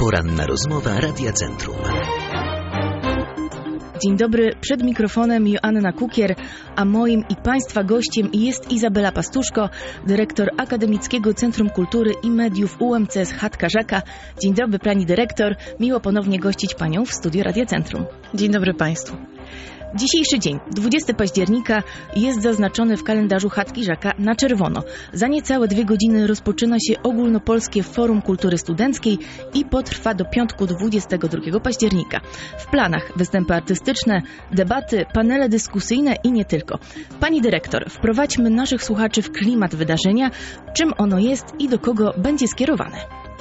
Poranna rozmowa Radia Centrum. Dzień dobry, przed mikrofonem Joanna Kukier, a moim i Państwa gościem jest Izabela Pastuszko, dyrektor Akademickiego Centrum Kultury i Mediów UMCS Chatka Żaka. Dzień dobry Pani dyrektor, miło ponownie gościć Panią w studiu Radia Centrum. Dzień dobry Państwu. Dzisiejszy dzień, 20 października, jest zaznaczony w kalendarzu Chatki Żaka na czerwono. Za niecałe 2 godziny rozpoczyna się Ogólnopolskie Forum Kultury Studenckiej i potrwa do piątku 22 października. W planach występy artystyczne, debaty, panele dyskusyjne i nie tylko. Pani dyrektor, wprowadźmy naszych słuchaczy w klimat wydarzenia, czym ono jest i do kogo będzie skierowane.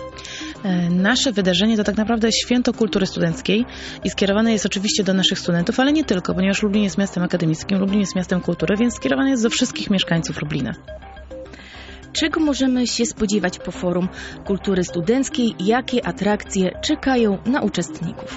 Nasze wydarzenie to tak naprawdę święto kultury studenckiej i skierowane jest oczywiście do naszych studentów, ale nie tylko, ponieważ Lublin jest miastem akademickim, Lublin jest miastem kultury, więc skierowane jest do wszystkich mieszkańców Lublina. Czego możemy się spodziewać po Forum Kultury Studenckiej? Jakie atrakcje czekają na uczestników?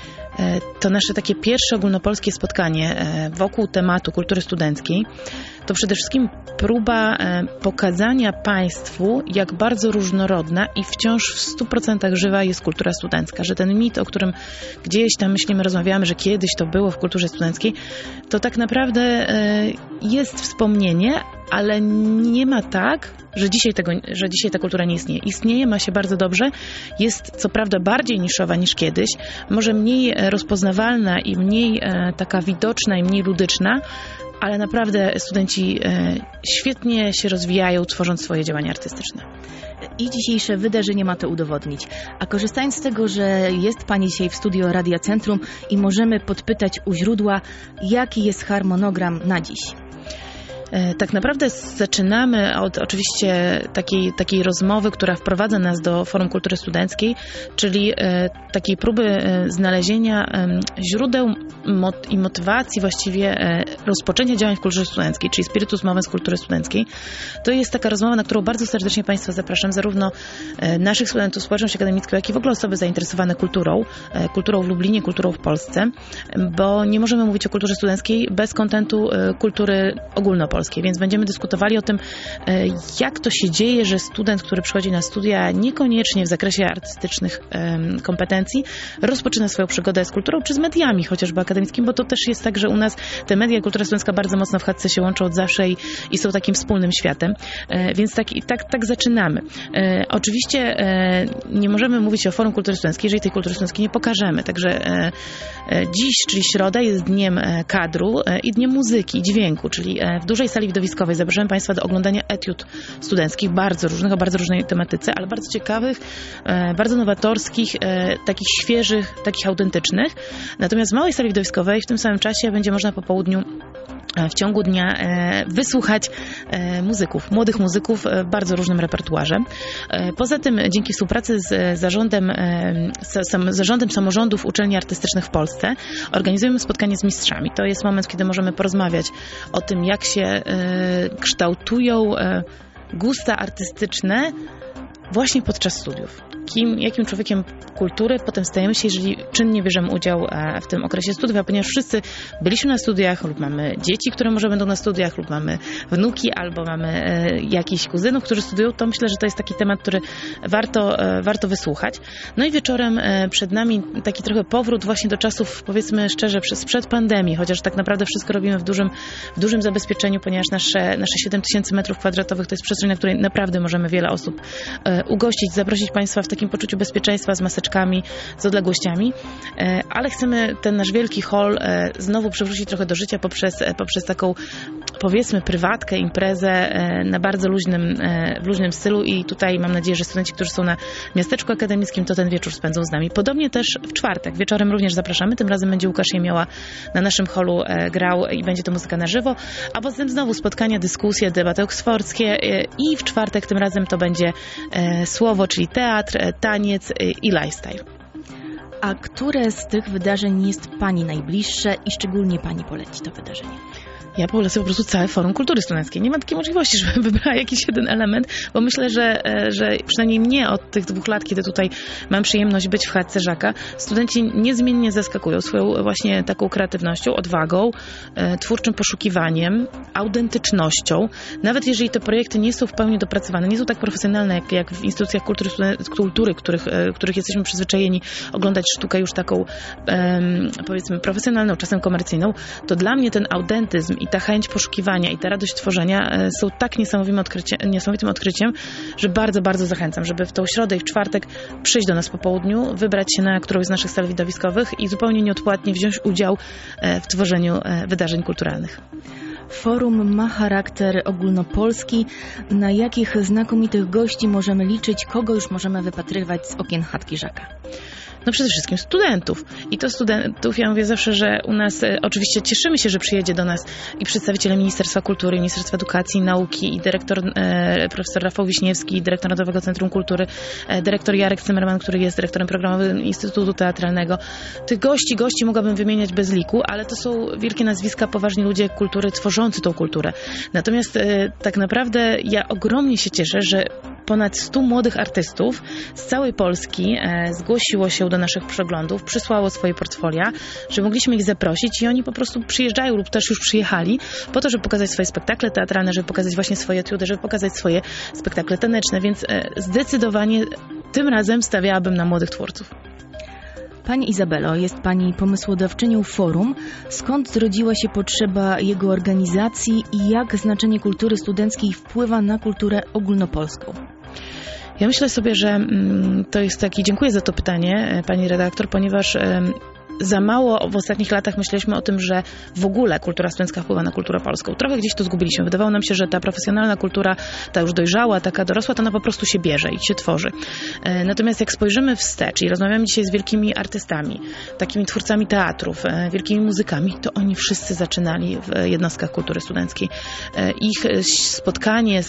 To nasze takie pierwsze ogólnopolskie spotkanie wokół tematu kultury studenckiej. To przede wszystkim próba pokazania Państwu, jak bardzo różnorodna i wciąż w 100% żywa jest kultura studencka. Że ten mit, o którym gdzieś tam myślimy, rozmawiamy, że kiedyś to było w kulturze studenckiej, to tak naprawdę jest wspomnienie, ale nie ma tak, że dzisiaj ta kultura nie istnieje. Istnieje, ma się bardzo dobrze, jest co prawda bardziej niszowa niż kiedyś, może mniej rozpoznawalna i mniej taka widoczna i mniej ludyczna, ale naprawdę studenci świetnie się rozwijają, tworząc swoje działania artystyczne. I dzisiejsze wydarzenie ma to udowodnić. A korzystając z tego, że jest Pani dzisiaj w studio Radia Centrum i możemy podpytać u źródła, jaki jest harmonogram na dziś? Tak naprawdę zaczynamy od oczywiście takiej rozmowy, która wprowadza nas do Forum Kultury Studenckiej, czyli takiej próby znalezienia źródeł i motywacji właściwie rozpoczęcia działań w kulturze studenckiej, czyli spiritus movens kultury studenckiej. To jest taka rozmowa, na którą bardzo serdecznie Państwa zapraszam, zarówno naszych studentów, społeczność akademicką, jak i w ogóle osoby zainteresowane kulturą w Lublinie, kulturą w Polsce, bo nie możemy mówić o kulturze studenckiej bez kontentu kultury ogólnopolskiej. Więc będziemy dyskutowali o tym, jak to się dzieje, że student, który przychodzi na studia niekoniecznie w zakresie artystycznych kompetencji, rozpoczyna swoją przygodę z kulturą, czy z mediami chociażby akademickimi, bo to też jest tak, że u nas te media i kultura studencka bardzo mocno w chatce się łączą od zawsze i są takim wspólnym światem. Więc tak zaczynamy. Oczywiście nie możemy mówić o Forum Kultury Studenckiej, jeżeli tej kultury studenckiej nie pokażemy. Także dziś, czyli środa, jest dniem kadru i dniem muzyki i dźwięku, czyli w dużej sali widowiskowej zapraszam Państwa do oglądania etiud studenckich, bardzo różnych, o bardzo różnej tematyce, ale bardzo ciekawych, bardzo nowatorskich, takich świeżych, takich autentycznych. Natomiast w małej sali widowiskowej w tym samym czasie będzie można po południu w ciągu dnia wysłuchać młodych muzyków w bardzo różnym repertuarze. Poza tym dzięki współpracy z zarządem samorządów uczelni artystycznych w Polsce organizujemy spotkanie z mistrzami. To jest moment, kiedy możemy porozmawiać o tym, jak się kształtują gusta artystyczne właśnie podczas studiów. Jakim człowiekiem kultury potem stajemy się, jeżeli czynnie bierzemy udział w tym okresie studiów, a ponieważ wszyscy byliśmy na studiach lub mamy dzieci, które może będą na studiach, lub mamy wnuki, albo mamy jakichś kuzynów, którzy studiują, to myślę, że to jest taki temat, który warto wysłuchać. No i wieczorem przed nami taki trochę powrót właśnie do czasów, powiedzmy szczerze, sprzed pandemii, chociaż tak naprawdę wszystko robimy w dużym zabezpieczeniu, ponieważ nasze 7000 m2 to jest przestrzeń, na której naprawdę możemy wiele osób ugościć, zaprosić Państwa w takim poczuciu bezpieczeństwa, z maseczkami, z odległościami, ale chcemy ten nasz wielki hall znowu przywrócić trochę do życia poprzez taką, powiedzmy, prywatkę, imprezę na bardzo luźnym stylu i tutaj mam nadzieję, że studenci, którzy są na miasteczku akademickim, to ten wieczór spędzą z nami. Podobnie też w czwartek wieczorem również zapraszamy, tym razem będzie Łukasz Jemioła na naszym hallu grał i będzie to muzyka na żywo, a potem znowu spotkania, dyskusje, debaty oksfordzkie i w czwartek tym razem to będzie słowo, czyli teatr, taniec i lifestyle. A które z tych wydarzeń jest Pani najbliższe i szczególnie Pani poleci to wydarzenie? Ja polecę po prostu całe Forum Kultury Studenckiej. Nie ma takiej możliwości, żebym wybrała jakiś jeden element, bo myślę, że przynajmniej mnie od tych 2 lat, kiedy tutaj mam przyjemność być w chatce Żaka, studenci niezmiennie zaskakują swoją właśnie taką kreatywnością, odwagą, twórczym poszukiwaniem, autentycznością. Nawet jeżeli te projekty nie są w pełni dopracowane, nie są tak profesjonalne, jak w instytucjach kultury, których jesteśmy przyzwyczajeni oglądać sztukę już taką, powiedzmy, profesjonalną, czasem komercyjną, to dla mnie ten autentyzm i ta chęć poszukiwania i ta radość tworzenia są tak niesamowitym odkryciem, że bardzo, bardzo zachęcam, żeby w tą środę i w czwartek przyjść do nas po południu, wybrać się na którąś z naszych sal widowiskowych i zupełnie nieodpłatnie wziąć udział w tworzeniu wydarzeń kulturalnych. Forum ma charakter ogólnopolski. Na jakich znakomitych gości możemy liczyć? Kogo już możemy wypatrywać z okien chatki Żaka? No przede wszystkim studentów. I to studentów, ja mówię zawsze, że u nas oczywiście cieszymy się, że przyjedzie do nas i przedstawiciele Ministerstwa Kultury, Ministerstwa Edukacji i Nauki i dyrektor profesor Rafał Wiśniewski, dyrektor Narodowego Centrum Kultury, dyrektor Jarek Zimmerman, który jest dyrektorem programowym Instytutu Teatralnego. Tych gości mogłabym wymieniać bez liku, ale to są wielkie nazwiska, poważni ludzie kultury, tworzący tą kulturę. Natomiast tak naprawdę ja ogromnie się cieszę, że ponad 100 młodych artystów z całej Polski zgłosiło się do naszych przeglądów, przysłało swoje portfolia, że mogliśmy ich zaprosić i oni po prostu przyjeżdżają lub też już przyjechali po to, żeby pokazać swoje spektakle teatralne, żeby pokazać właśnie swoje etiudy, żeby pokazać swoje spektakle taneczne, więc zdecydowanie tym razem stawiałabym na młodych twórców. Pani Izabelo, jest Pani pomysłodawczynią forum. Skąd zrodziła się potrzeba jego organizacji i jak znaczenie kultury studenckiej wpływa na kulturę ogólnopolską? Ja myślę sobie, że to jest taki, dziękuję za to pytanie, pani redaktor, ponieważ za mało w ostatnich latach myśleliśmy o tym, że w ogóle kultura studencka wpływa na kulturę polską. Trochę gdzieś to zgubiliśmy. Wydawało nam się, że ta profesjonalna kultura, ta już dojrzała, taka dorosła, to ona po prostu się bierze i się tworzy. Natomiast jak spojrzymy wstecz i rozmawiamy dzisiaj z wielkimi artystami, takimi twórcami teatrów, wielkimi muzykami, to oni wszyscy zaczynali w jednostkach kultury studenckiej. Ich spotkanie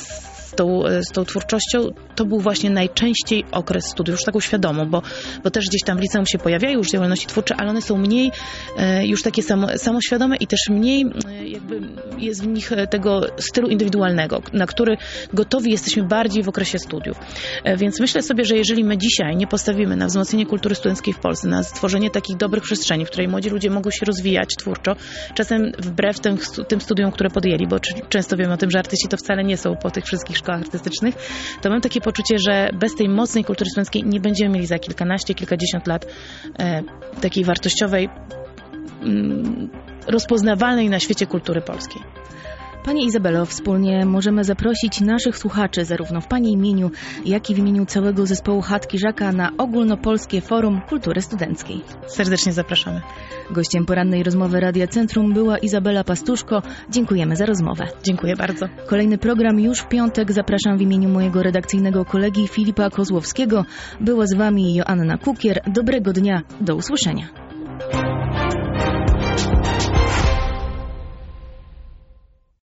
z tą twórczością to był właśnie najczęściej okres studiów, już taką świadomą, bo też gdzieś tam w liceum się pojawiają już działalności twórcze, ale one są mniej już takie samoświadome i też mniej jakby jest w nich tego stylu indywidualnego, na który gotowi jesteśmy bardziej w okresie studiów. Więc myślę sobie, że jeżeli my dzisiaj nie postawimy na wzmocnienie kultury studenckiej w Polsce, na stworzenie takich dobrych przestrzeni, w której młodzi ludzie mogą się rozwijać twórczo, czasem wbrew tym studiom, które podjęli, bo często wiemy o tym, że artyści to wcale nie są po tych wszystkich szkołach artystycznych, to mam takie poczucie, że bez tej mocnej kultury studenckiej nie będziemy mieli za kilkanaście, kilkadziesiąt lat takiej wartościowej, rozpoznawalnej na świecie kultury polskiej. Pani Izabelo, wspólnie możemy zaprosić naszych słuchaczy zarówno w Pani imieniu, jak i w imieniu całego zespołu Chatki Żaka na ogólnopolskie Forum Kultury Studenckiej. Serdecznie zapraszamy. Gościem porannej rozmowy Radia Centrum była Izabela Pastuszko. Dziękujemy za rozmowę. Dziękuję bardzo. Kolejny program już w piątek. Zapraszam w imieniu mojego redakcyjnego kolegi Filipa Kozłowskiego. Była z Wami Joanna Kukier. Dobrego dnia. Do usłyszenia.